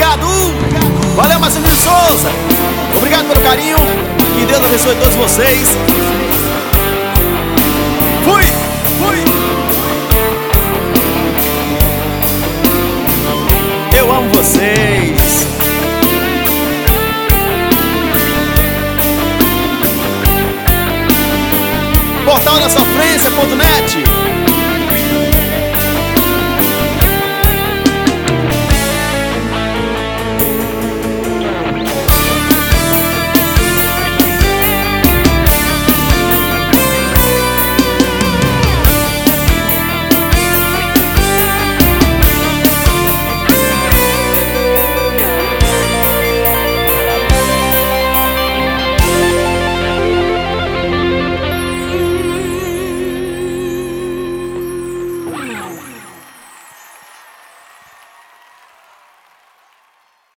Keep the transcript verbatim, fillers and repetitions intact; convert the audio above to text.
Obrigado. Valeu, Marcelinho Souza. Obrigado pelo carinho. Que Deus abençoe todos vocês. Fui, fui. Eu amo vocês. Portal da Sofrência ponto net.